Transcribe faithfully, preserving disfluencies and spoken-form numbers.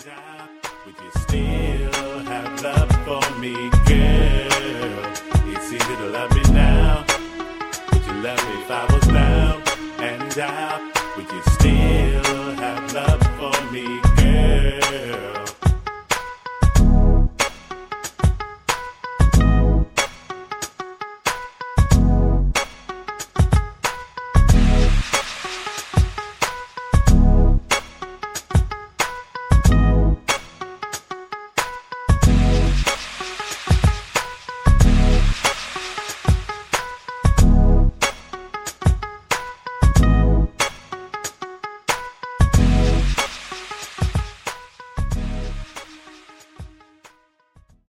out, would you still have love for me, girl? It's easy to love me now. Would you love me if I was down and out? Would you still have love